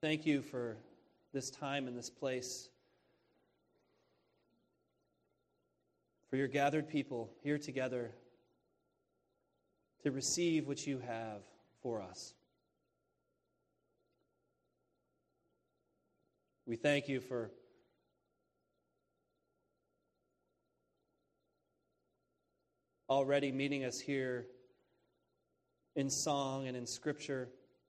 thank you for this time and this place, for your gathered people here together to receive what you have for us. We thank you for already meeting us here in song and in Scripture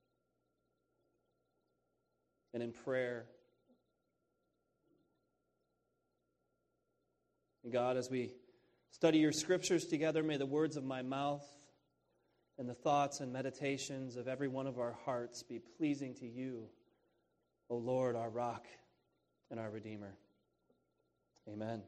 and in prayer. And God, as we study your Scriptures together, may the words of my mouth and the thoughts and meditations of every one of our hearts be pleasing to you, O Lord, our rock and our Redeemer. Amen.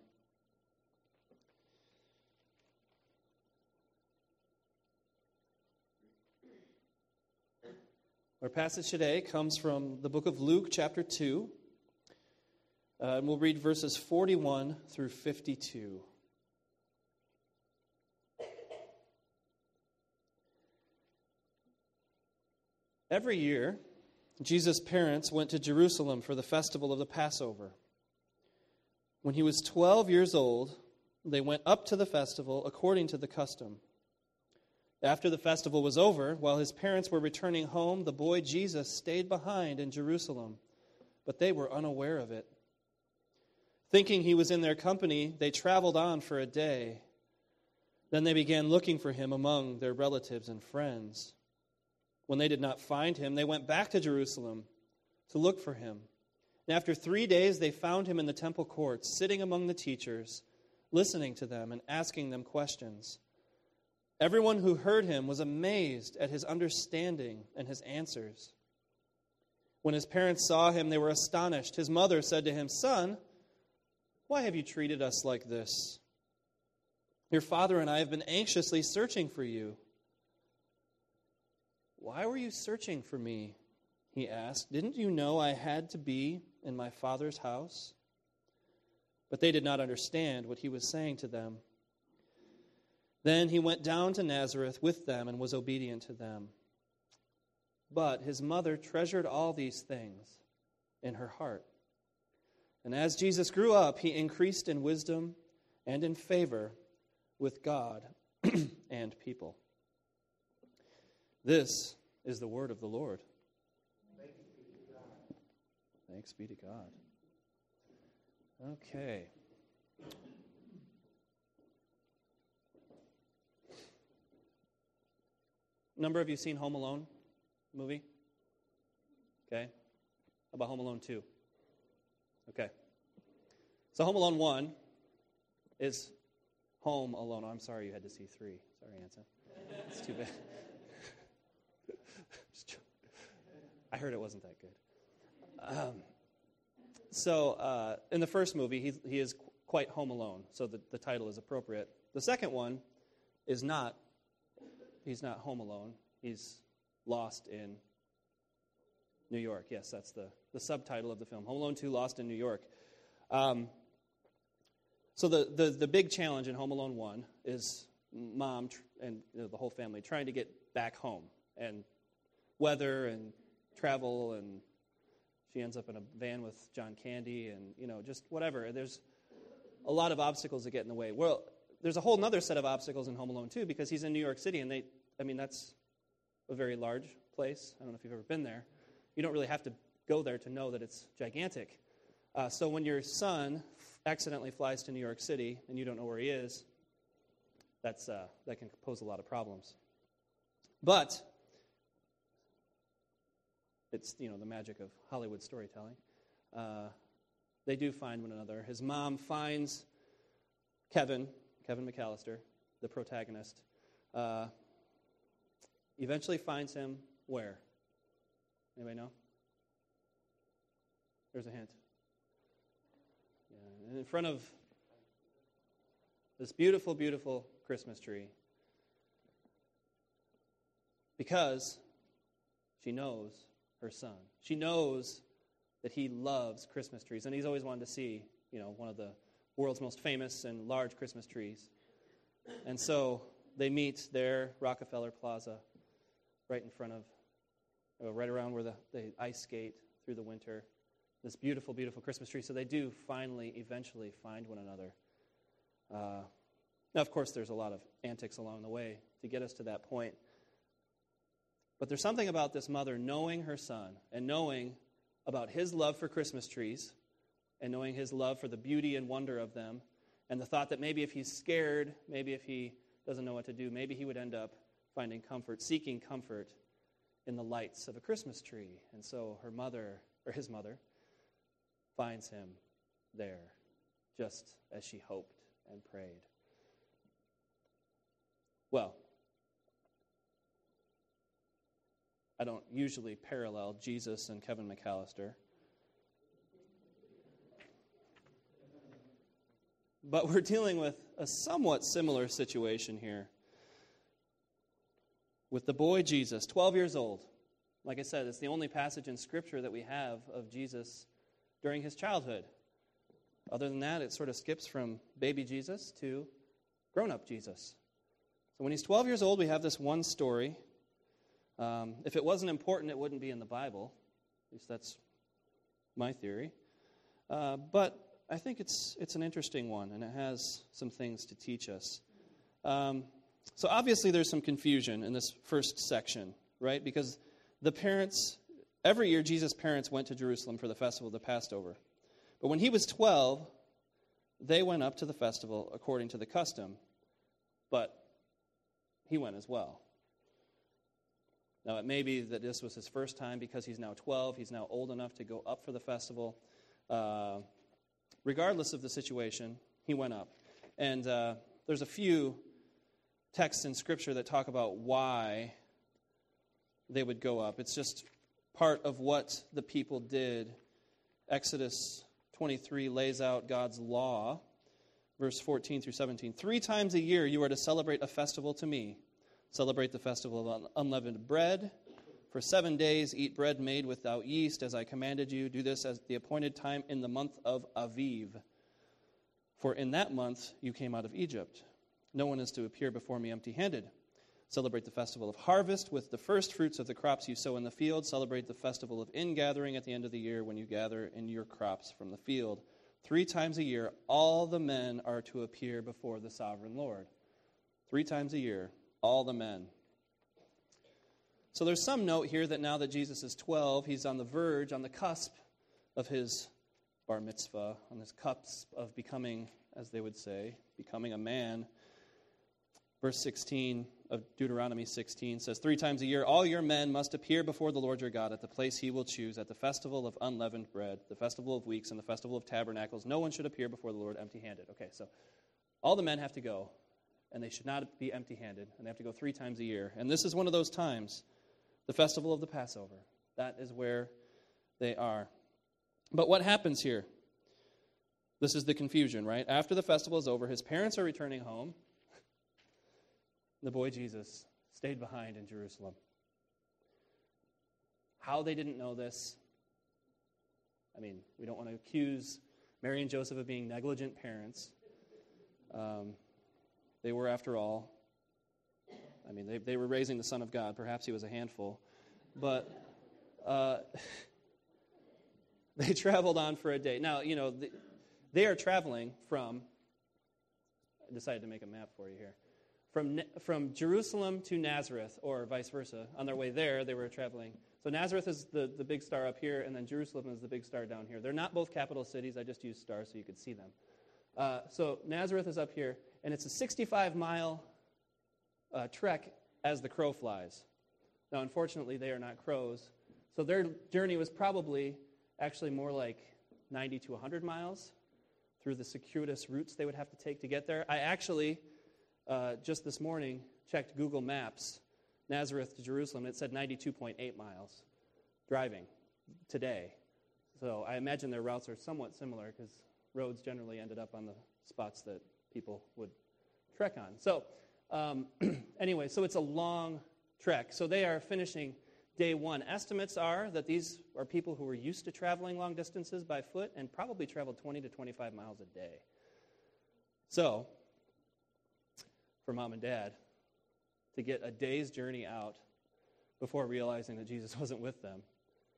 Our passage today comes from the book of Luke, chapter 2. And we'll read verses 41 through 52. Every year, Jesus' parents went to Jerusalem for the festival of the Passover. When he was 12 years old, they went up to the festival according to the custom. After the festival was over, while his parents were returning home, the boy Jesus stayed behind in Jerusalem, but they were unaware of it. Thinking he was in their company, they traveled on for a day. Then they began looking for him among their relatives and friends. When they did not find him, they went back to Jerusalem to look for him. And after 3 days, they found him in the temple courts, sitting among the teachers, listening to them and asking them questions. Everyone who heard him was amazed at his understanding and his answers. When his parents saw him, they were astonished. His mother said to him, "Son, why have you treated us like this? Your father and I have been anxiously searching for you." "Why were you searching for me?" he asked. "Didn't you know I had to be in my father's house?" But they did not understand what he was saying to them. Then he went down to Nazareth with them and was obedient to them. But his mother treasured all these things in her heart. And as Jesus grew up, he increased in wisdom and in favor with God and people. This is the word of the Lord. Thanks be to God. Okay. Number of you seen Home Alone movie? Okay. How about Home Alone 2? Okay. So Home Alone 1 is Home Alone. Oh, I'm sorry you had to see 3. Sorry, Anson. It's too bad. I heard it wasn't that good. So in the first movie, he is quite home alone, so the title is appropriate. The second one is not. He's not home alone. He's lost in New York. Yes, that's the subtitle of the film. Home Alone 2, Lost in New York. So the big challenge in Home Alone 1 is mom and the whole family trying to get back home. And weather and travel, and she ends up in a van with John Candy and, just whatever. There's a lot of obstacles that get in the way. Well, there's a whole other set of obstacles in Home Alone 2 because he's in New York City, and that's a very large place. I don't know if you've ever been there. You don't really have to go there to know that it's gigantic. So when your son accidentally flies to New York City and you don't know where he is, that can pose a lot of problems. But it's, the magic of Hollywood storytelling. They do find one another. His mom finds Kevin McAllister, the protagonist, eventually finds him where? Anybody know? There's a hint. Yeah, in front of this beautiful, beautiful Christmas tree. Because she knows her son. She knows that he loves Christmas trees, and he's always wanted to see, one of the world's most famous and large Christmas trees. And so they meet there, Rockefeller Plaza, right in front of, right around where the ice skate through the winter, this beautiful, beautiful Christmas tree. So they do finally, eventually find one another. Now, of course, there's a lot of antics along the way to get us to that point. But there's something about this mother knowing her son and knowing about his love for Christmas trees and knowing his love for the beauty and wonder of them, and the thought that maybe if he's scared, maybe if he doesn't know what to do, maybe he would end up finding comfort, seeking comfort in the lights of a Christmas tree. And so her mother, or his mother, finds him there, just as she hoped and prayed. Well, I don't usually parallel Jesus and Kevin McAllister. But we're dealing with a somewhat similar situation here. With the boy Jesus, 12 years old. Like I said, it's the only passage in Scripture that we have of Jesus during his childhood. Other than that, it sort of skips from baby Jesus to grown-up Jesus. So when he's 12 years old, we have this one story. If it wasn't important, it wouldn't be in the Bible. At least that's my theory. But I think it's an interesting one, and it has some things to teach us. So obviously there's some confusion in this first section, right? Because the parents, every year Jesus' parents went to Jerusalem for the festival of the Passover. But when he was 12, they went up to the festival according to the custom. But he went as well. Now, it may be that this was his first time because he's now 12. He's now old enough to go up for the festival. Regardless of the situation, he went up. And there's a few texts in Scripture that talk about why they would go up. It's just part of what the people did. Exodus 23 lays out God's law, verse 14 through 17. 3 times a year you are to celebrate a festival to me. Celebrate the festival of unleavened bread. For 7 days eat bread made without yeast, as I commanded you. Do this at the appointed time in the month of Aviv. For in that month you came out of Egypt. No one is to appear before me empty-handed. Celebrate the festival of harvest with the first fruits of the crops you sow in the field. Celebrate the festival of ingathering at the end of the year when you gather in your crops from the field. 3 times a year, all the men are to appear before the sovereign Lord. 3 times a year, all the men. So there's some note here that now that Jesus is 12, he's on the verge, on the cusp of his bar mitzvah, on his cusp of becoming, as they would say, becoming a man. Verse 16 of Deuteronomy 16 says, 3 times a year, all your men must appear before the Lord your God at the place he will choose, at the festival of unleavened bread, the festival of weeks, and the festival of tabernacles. No one should appear before the Lord empty-handed. Okay, so all the men have to go, and they should not be empty-handed, and they have to go 3 times a year. And this is one of those times, the festival of the Passover. That is where they are. But what happens here? This is the confusion, right? After the festival is over, his parents are returning home. The boy Jesus stayed behind in Jerusalem. How they didn't know this, I mean, we don't want to accuse Mary and Joseph of being negligent parents. They were, after all, I mean, they were raising the Son of God. Perhaps he was a handful. But they traveled on for a day. Now, you know, they are traveling from, I decided to make a map for you here, from Jerusalem to Nazareth, or vice versa. On their way there, they were traveling. So Nazareth is the big star up here, and then Jerusalem is the big star down here. They're not both capital cities. I just used stars so you could see them. So Nazareth is up here, and it's a 65-mile trek as the crow flies. Now, unfortunately, they are not crows. So their journey was probably actually more like 90 to 100 miles through the circuitous routes they would have to take to get there. I actually, just this morning, checked Google Maps, Nazareth to Jerusalem. It said 92.8 miles driving today. So I imagine their routes are somewhat similar because roads generally ended up on the spots that people would trek on. So anyway, so it's a long trek. So they are finishing day 1. Estimates are that these are people who were used to traveling long distances by foot and probably traveled 20 to 25 miles a day. So, for mom and dad, to get a day's journey out before realizing that Jesus wasn't with them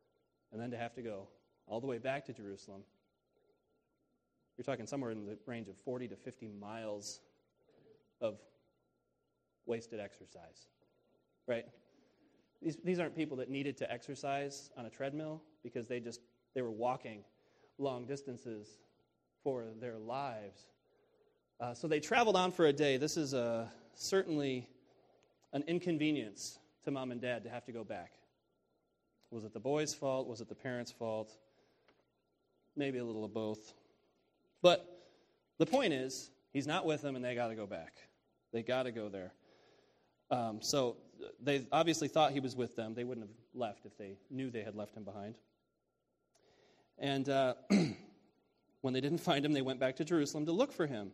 and then to have to go all the way back to Jerusalem. You're talking somewhere in the range of 40 to 50 miles of wasted exercise, right? These aren't people that needed to exercise on a treadmill because they were walking long distances for their lives. So they traveled on for a day. This is certainly an inconvenience to mom and dad to have to go back. Was it the boys' fault? Was it the parents' fault? Maybe a little of both. But the point is, he's not with them and they got to go back. They got to go there. So they obviously thought he was with them. They wouldn't have left if they knew they had left him behind. And when they didn't find him, they went back to Jerusalem to look for him.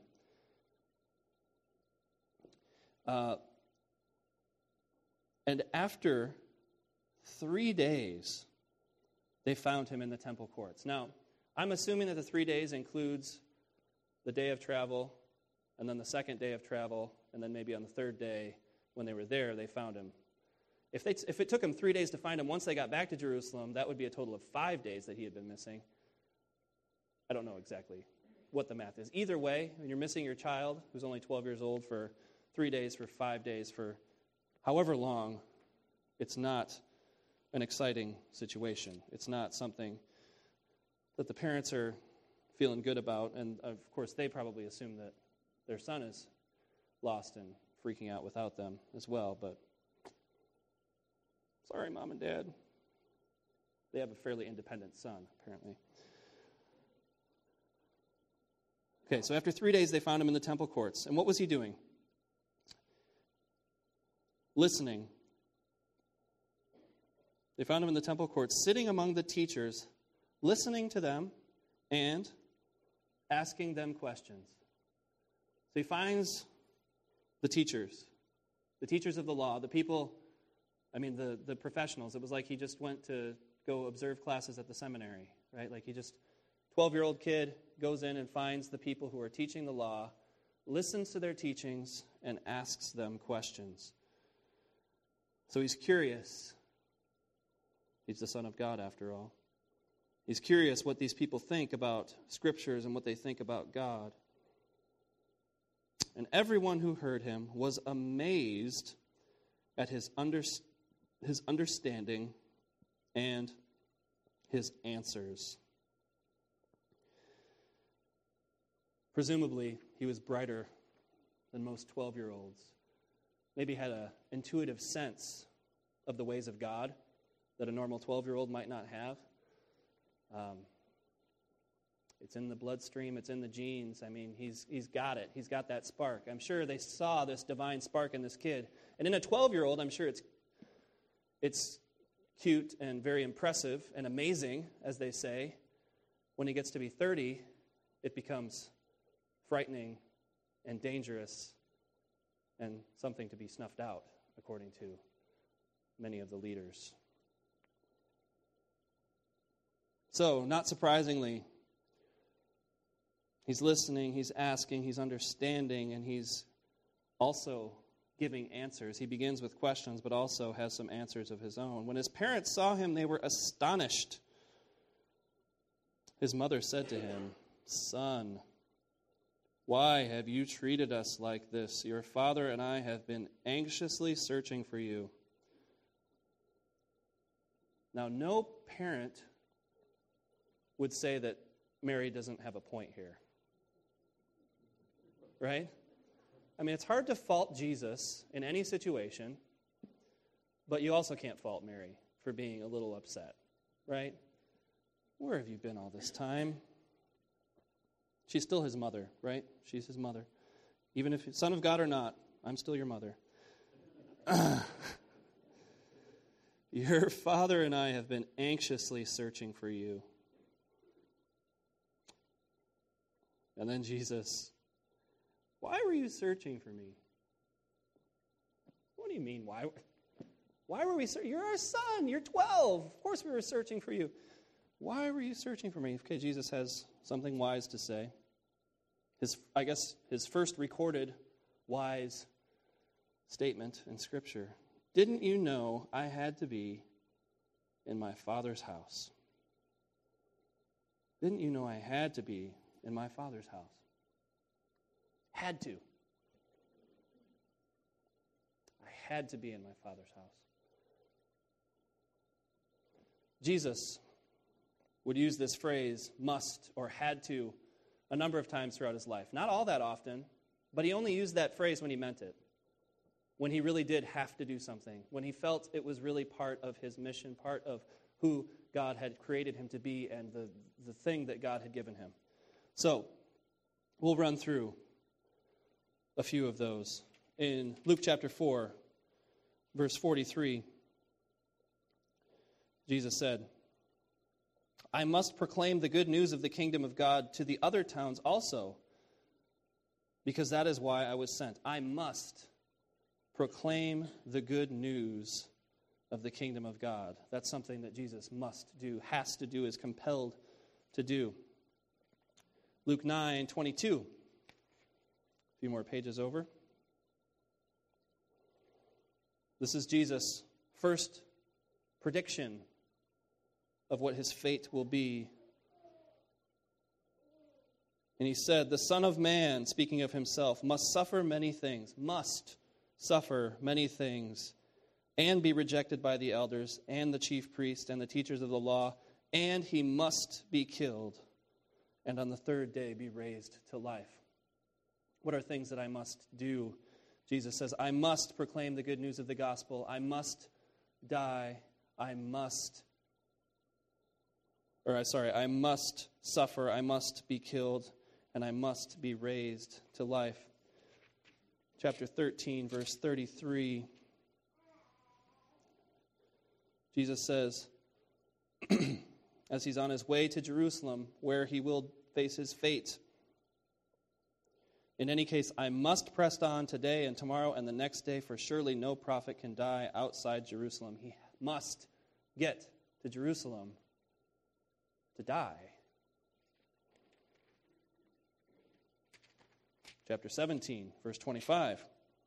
And after 3 days, they found him in the temple courts. Now, I'm assuming that the 3 days includes the day of travel, and then the second day of travel, and then maybe on the third day, when they were there, they found him. If it took them 3 days to find him once they got back to Jerusalem, that would be a total of 5 days that he had been missing. I don't know exactly what the math is. Either way, when you're missing your child, who's only 12 years old, for 3 days, for 5 days, for however long, it's not an exciting situation. It's not something that the parents are feeling good about, and of course they probably assume that their son is lost and freaking out without them as well, but sorry, Mom and Dad. They have a fairly independent son, apparently. Okay, so after 3 days, they found him in the temple courts. And what was he doing? Listening. They found him in the temple courts, sitting among the teachers, listening to them and asking them questions. So he finds the teachers of the law, the people, the professionals. It was like he just went to go observe classes at the seminary, right? Like 12-year-old kid goes in and finds the people who are teaching the law, listens to their teachings, and asks them questions. So he's curious. He's the Son of God, after all. He's curious what these people think about Scriptures and what they think about God. And everyone who heard him was amazed at his understanding and his answers. Presumably, he was brighter than most 12-year-olds. Maybe had an intuitive sense of the ways of God that a normal 12-year-old might not have. It's in the bloodstream. It's in the genes. He's got it. He's got that spark. I'm sure they saw this divine spark in this kid. And in a 12-year-old, I'm sure it's cute and very impressive and amazing, as they say. When he gets to be 30, it becomes frightening and dangerous and something to be snuffed out, according to many of the leaders. So, not surprisingly, he's listening, he's asking, he's understanding, and he's also giving answers. He begins with questions, but also has some answers of his own. When his parents saw him, they were astonished. His mother said to him, "Son, why have you treated us like this? Your father and I have been anxiously searching for you." Now, no parent would say that Mary doesn't have a point here. Right? It's hard to fault Jesus in any situation, but you also can't fault Mary for being a little upset. Right? Where have you been all this time? She's still his mother, right? She's his mother. Even if you're son of God or not, I'm still your mother. Your father and I have been anxiously searching for you. And then Jesus, why were you searching for me? What do you mean, why? Why were we searching? You're our son. You're 12. Of course we were searching for you. Why were you searching for me? Okay, Jesus has something wise to say. His first recorded wise statement in Scripture. Didn't you know I had to be in my Father's house? Didn't you know I had to be in my Father's house? Had to. I had to be in my Father's house. Jesus would use this phrase, must or had to, a number of times throughout his life. Not all that often, but he only used that phrase when he meant it. When he really did have to do something. When he felt it was really part of his mission, part of who God had created him to be and the thing that God had given him. So, we'll run through a few of those. In Luke chapter 4, verse 43, Jesus said, I must proclaim the good news of the kingdom of God to the other towns also, because that is why I was sent. I must proclaim the good news of the kingdom of God. That's something that Jesus must do, has to do, is compelled to do. Luke 9:22. A few more pages over. This is Jesus' first prediction of what his fate will be. And he said, the Son of Man, speaking of himself, must suffer many things, and be rejected by the elders and the chief priests and the teachers of the law, and he must be killed, and on the third day be raised to life. What are things that I must do? Jesus says, I must proclaim the good news of the gospel. I must die. I must suffer. I must be killed, and I must be raised to life. Chapter 13, verse 33. Jesus says, as he's on his way to Jerusalem, where he will face his fate, in any case, I must press on today and tomorrow and the next day, for surely no prophet can die outside Jerusalem. He must get to Jerusalem to die. Chapter 17, verse 25.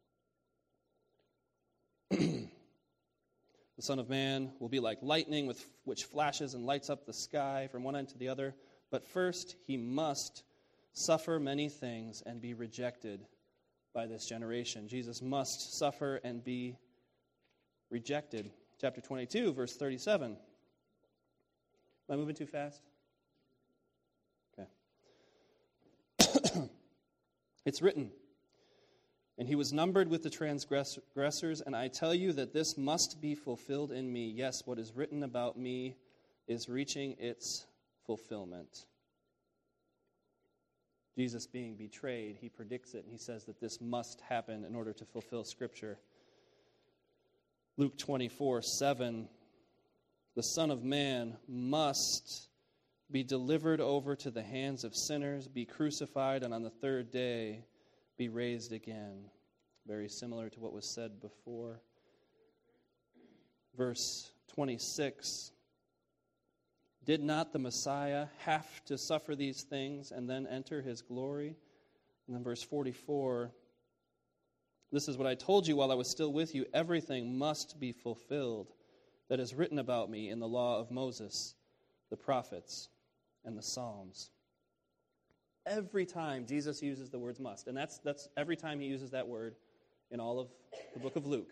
The Son of Man will be like lightning which flashes and lights up the sky from one end to the other. But first he must suffer many things and be rejected by this generation. Jesus must suffer and be rejected. Chapter 22, verse 37. Am I moving too fast? Okay. It's written, and he was numbered with the transgressors, and I tell you that this must be fulfilled in me. Yes, what is written about me is reaching its fulfillment. Jesus being betrayed, he predicts it, and he says that this must happen in order to fulfill Scripture. Luke 24:7, the Son of Man must be delivered over to the hands of sinners, be crucified, and on the third day be raised again. Very similar to what was said before. Verse 26, did not the Messiah have to suffer these things and then enter his glory? And then verse 44, this is what I told you while I was still with you. Everything must be fulfilled that is written about me in the law of Moses, the prophets, and the Psalms. Every time Jesus uses the words must, and that's every time he uses that word in all of the book of Luke.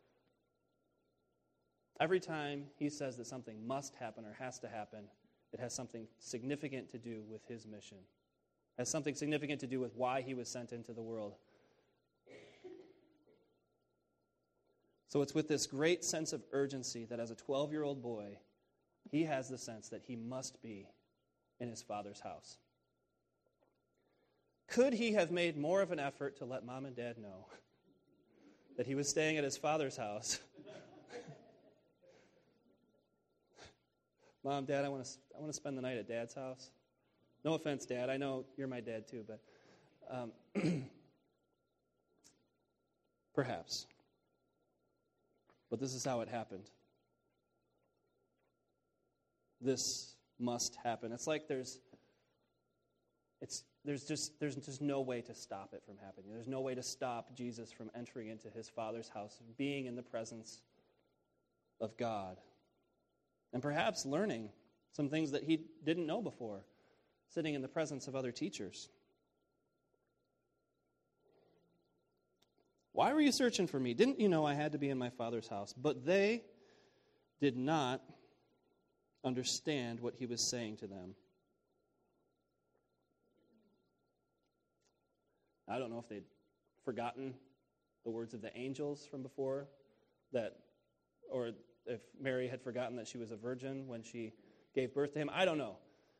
Every time he says that something must happen or has to happen, it has something significant to do with his mission. It has something significant to do with why he was sent into the world. So it's with this great sense of urgency that as a 12-year-old boy, he has the sense that he must be in his Father's house. Could he have made more of an effort to let Mom and Dad know that he was staying at his Father's house? Mom, Dad, I want to spend the night at Dad's house. No offense, Dad. I know you're my dad too, but perhaps. But this is how it happened. This must happen. It's like there's just no way to stop it from happening. There's no way to stop Jesus from entering into his Father's house, being in the presence of God. And perhaps learning some things that he didn't know before. sitting in the presence of other teachers. Why were you searching for me? Didn't you know I had to be in my Father's house? But they did not understand what he was saying to them. I don't know if they'd forgotten the words of the angels from before, or if Mary had forgotten that she was a virgin when she gave birth to him. I don't know.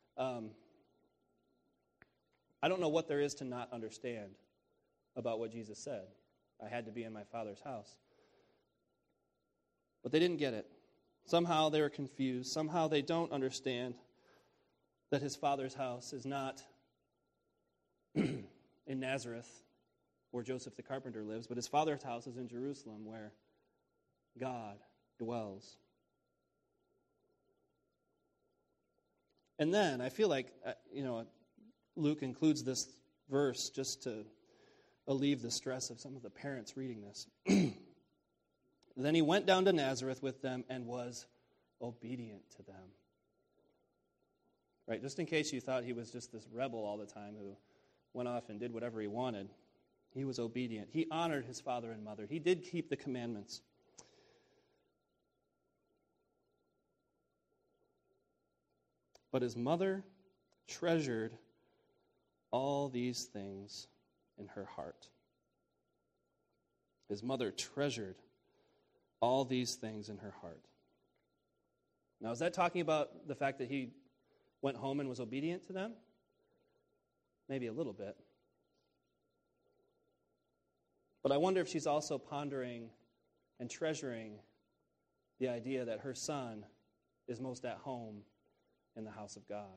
I don't know what there is to not understand about what Jesus said. I had to be in my Father's house. But they didn't get it. Somehow they were confused. Somehow they don't understand that his Father's house is not in Nazareth, where Joseph the carpenter lives, but his Father's house is in Jerusalem, where God dwells. And then I feel like, Luke includes this verse just to alleviate the stress of some of the parents reading this. Then he went down to Nazareth with them and was obedient to them. Right, just in case you thought he was just this rebel all the time who went off and did whatever he wanted, he was obedient. He honored his father and mother. He did keep the commandments. But his mother treasured all these things in her heart. His mother treasured all these things in her heart. Now, is that talking about the fact that he went home and was obedient to them? Maybe a little bit. But I wonder if she's also pondering and treasuring the idea that her son is most at home in the house of God.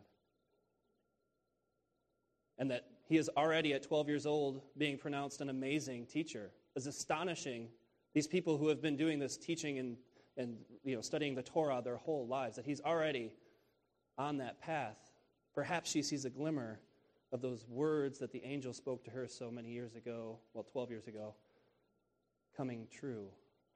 And that he is already at 12 years old being pronounced an amazing teacher. It's astonishing, these people who have been doing this teaching and studying the Torah their whole lives, that he's already on that path. Perhaps she sees a glimmer of those words that the angel spoke to her so many years ago, 12 years ago, coming true.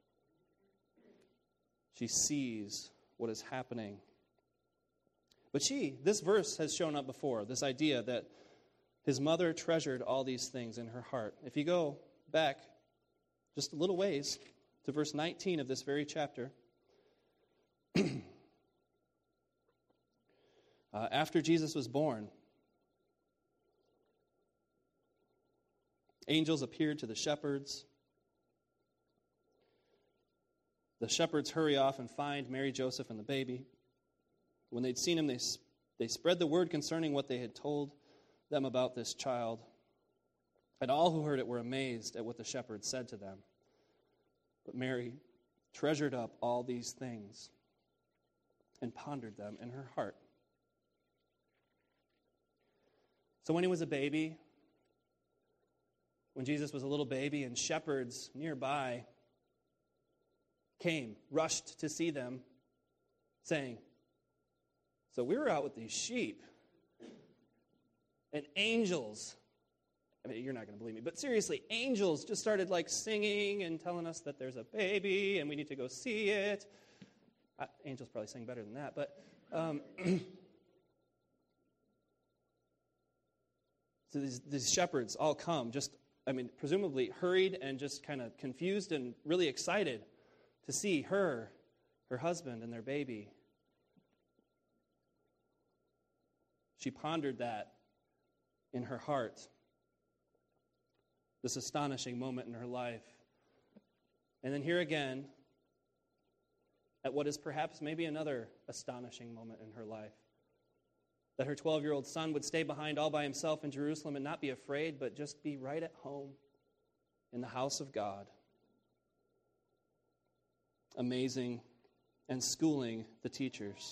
She sees what is happening. But this verse has shown up before, this idea that his mother treasured all these things in her heart. If you go back just a little ways to verse 19 of this very chapter, after Jesus was born, angels appeared to the shepherds. The shepherds hurry off and find Mary, Joseph, and the baby. When they'd seen him, they spread the word concerning what they had told them about this child. And all who heard it were amazed at what the shepherds said to them. But Mary treasured up all these things and pondered them in her heart. So when he was a baby, when Jesus was a little baby, and shepherds nearby rushed to see them, saying, "So we were out with these sheep, and angels," you're not going to believe me, but seriously, angels just started singing and telling us that there's a baby and we need to go see it. Angels probably sing better than that, but so these shepherds all come, presumably hurried and just kind of confused and really excited to see her husband, and their baby. She pondered that in her heart, this astonishing moment in her life. And then here again, at what is perhaps maybe another astonishing moment in her life, that her 12-year-old son would stay behind all by himself in Jerusalem and not be afraid, but just be right at home in the house of God, amazing and schooling the teachers.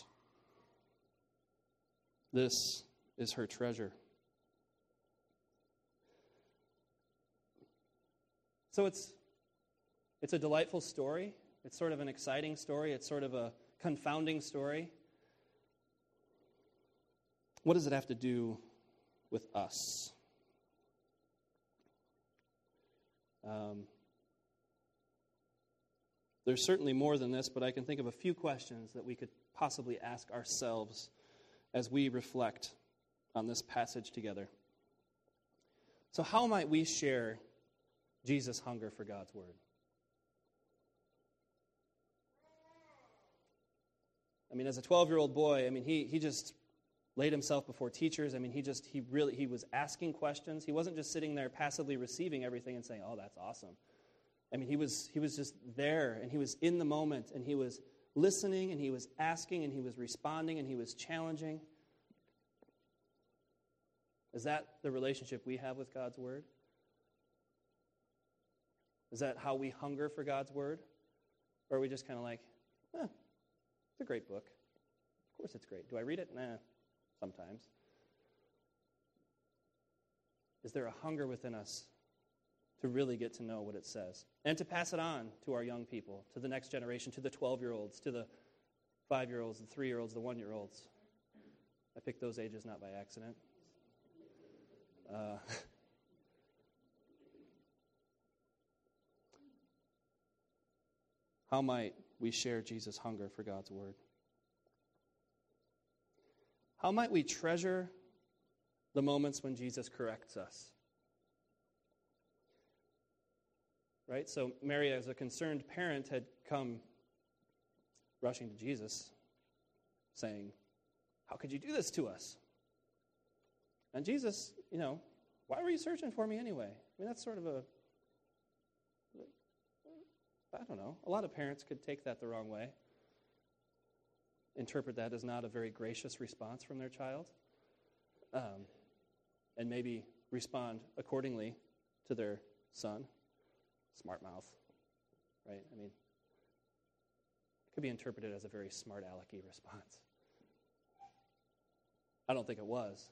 This is her treasure. So it's a delightful story. It's sort of an exciting story. It's sort of a confounding story. What does it have to do with us? There's certainly more than this, but I can think of a few questions that we could possibly ask ourselves as we reflect on this passage together. So how might we share Jesus' hunger for God's word? I mean, as a 12-year-old boy, I mean, he just laid himself before teachers. I mean, he was asking questions. He wasn't just sitting there passively receiving everything and saying, "Oh, that's awesome." I mean, he was just there, and he was in the moment, and he was listening, and he was asking, and he was responding, and he was challenging. Is that the relationship we have with God's word? Is that how we hunger for God's word? Or are we just kind of like, it's a great book. Of course it's great. Do I read it? Nah, sometimes. Is there a hunger within us to really get to know what it says? And to pass it on to our young people, to the next generation, to the 12-year-olds, to the 5-year-olds, the 3-year-olds, the 1-year-olds. I picked those ages not by accident. How might we share Jesus' hunger for God's word? How might we treasure the moments when Jesus corrects us? Right? So Mary, as a concerned parent, had come rushing to Jesus, saying, "How could you do this to us?" And Jesus, why were you searching for me anyway? I mean, that's sort of I don't know. A lot of parents could take that the wrong way, interpret that as not a very gracious response from their child, and maybe respond accordingly to their son. Smart mouth, right? I mean, it could be interpreted as a very smart alecky response. I don't think it was.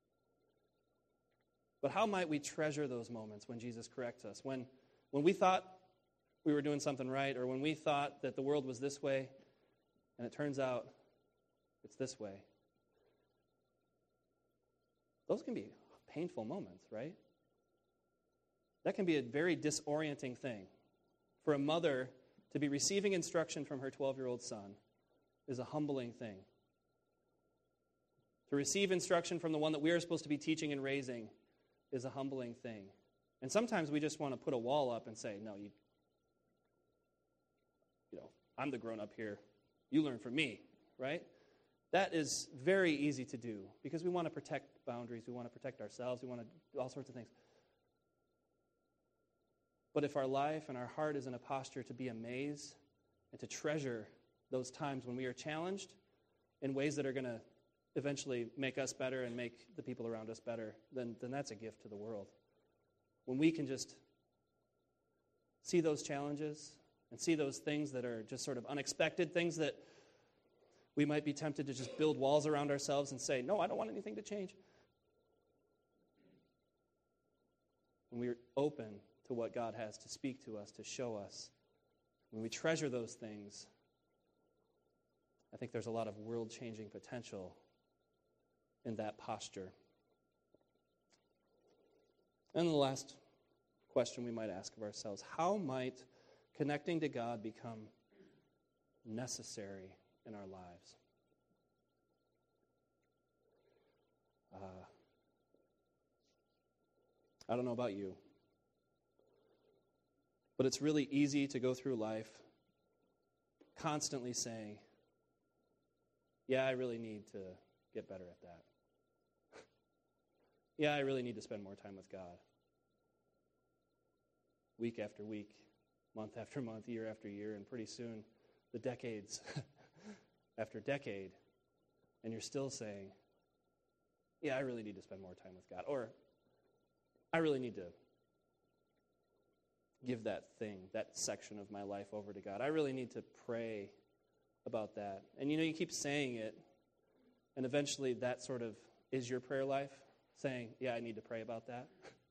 But how might we treasure those moments when Jesus corrects us? When we thought we were doing something right, or when we thought that the world was this way, and it turns out it's this way. Those can be painful moments, right? That can be a very disorienting thing. For a mother to be receiving instruction from her 12-year-old son is a humbling thing. To receive instruction from the one that we are supposed to be teaching and raising is a humbling thing. And sometimes we just want to put a wall up and say, "No, I'm the grown-up here. You learn from me," right? That is very easy to do because we want to protect boundaries. We want to protect ourselves. We want to do all sorts of things. But if our life and our heart is in a posture to be amazed and to treasure those times when we are challenged in ways that are going to eventually make us better and make the people around us better, then that's a gift to the world. When we can just see those challenges and see those things that are just sort of unexpected, things that we might be tempted to just build walls around ourselves and say, "No, I don't want anything to change." When we're open to what God has to speak to us, to show us, when we treasure those things, I think there's a lot of world-changing potential in that posture. And the last question we might ask of ourselves, how might connecting to God become necessary in our lives? I don't know about you, but it's really easy to go through life constantly saying, "Yeah, I really need to get better at that. Yeah, I really need to spend more time with God." Week after week, month after month, year after year, and pretty soon, the decades after decade, and you're still saying, "Yeah, I really need to spend more time with God," or "I really need to give that thing, that section of my life over to God. I really need to pray about that." And you keep saying it, and eventually that sort of is your prayer life, saying, "Yeah, I need to pray about that."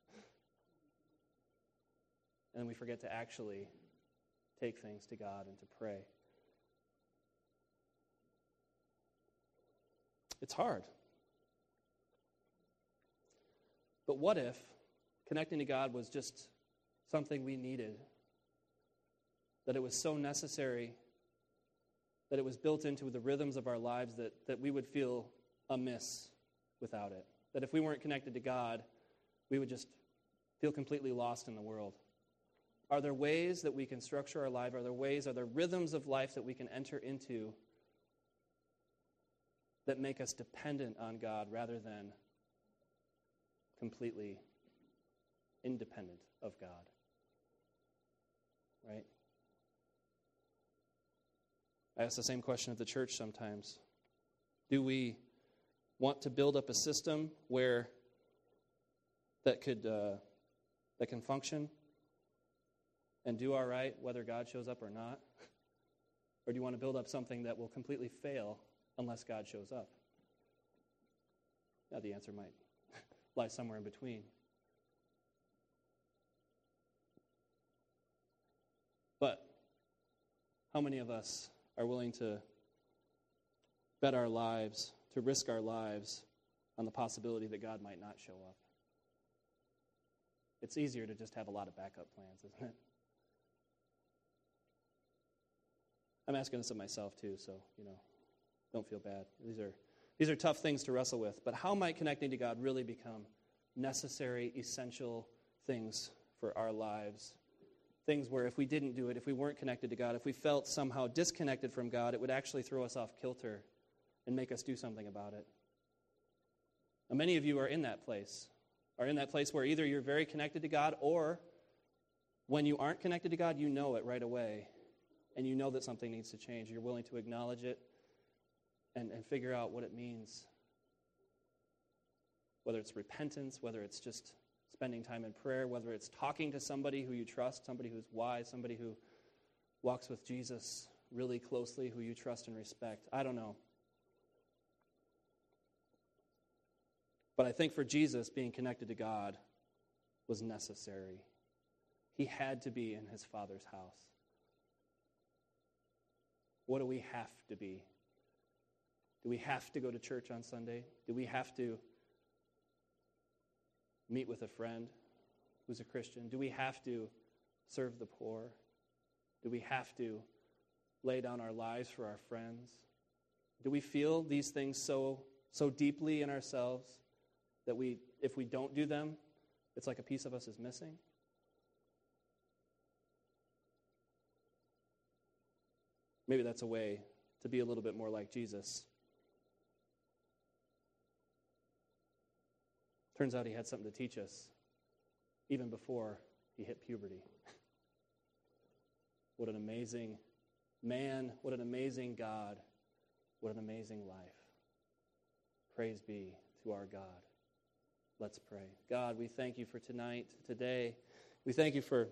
And then we forget to actually take things to God and to pray. It's hard. But what if connecting to God was just something we needed? That it was so necessary, that it was built into the rhythms of our lives that we would feel amiss without it. that if we weren't connected to God, we would just feel completely lost in the world? Are there ways that we can structure our life? Are there rhythms of life that we can enter into that make us dependent on God rather than completely independent of God? Right? I ask the same question of the church sometimes. Do we want to build up a system where that can function and do all right whether God shows up or not? Or do you want to build up something that will completely fail unless God shows up? Now the answer might lie somewhere in between. But how many of us are willing to bet our lives, to risk our lives on the possibility that God might not show up? It's easier to just have a lot of backup plans, isn't it? I'm asking this of myself too, so, don't feel bad. These are tough things to wrestle with. But how might connecting to God really become necessary, essential things for our lives? Things where if we didn't do it, if we weren't connected to God, if we felt somehow disconnected from God, it would actually throw us off kilter and make us do something about it. Now, many of you are in that place where either you're very connected to God, or when you aren't connected to God, you know it right away, and you know that something needs to change. You're willing to acknowledge it and figure out what it means, whether it's repentance, whether it's just spending time in prayer, whether it's talking to somebody who you trust, somebody who's wise, somebody who walks with Jesus really closely, who you trust and respect. I don't know. But I think for Jesus, being connected to God was necessary. He had to be in his Father's house. What do we have to be? Do we have to go to church on Sunday? Do we have to meet with a friend who's a Christian? Do we have to serve the poor? Do we have to lay down our lives for our friends? Do we feel these things so deeply in ourselves that if we don't do them, it's like a piece of us is missing? Maybe that's a way to be a little bit more like Jesus. Turns out he had something to teach us even before he hit puberty. What an amazing man, what an amazing God, what an amazing life. Praise be to our God. Let's pray. God, we thank you for tonight, today. We thank you for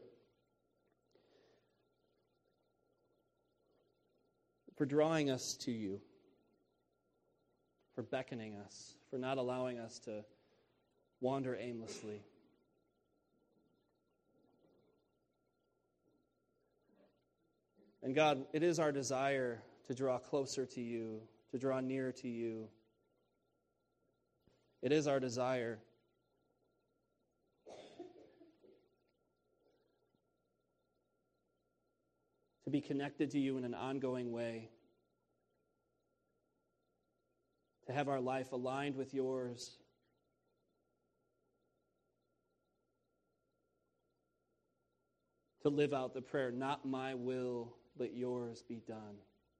drawing us to you, for beckoning us, for not allowing us to wander aimlessly. And God, it is our desire to draw closer to you, to draw near to you. It is our desire to be connected to you in an ongoing way, to have our life aligned with yours, to live out the prayer, not my will, but yours be done.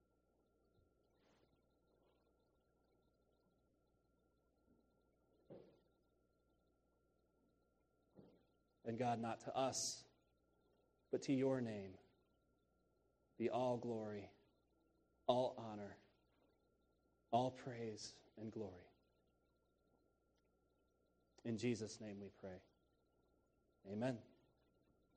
And God, not to us, but to your name, be all glory, all honor, all praise and glory. In Jesus' name we pray. Amen.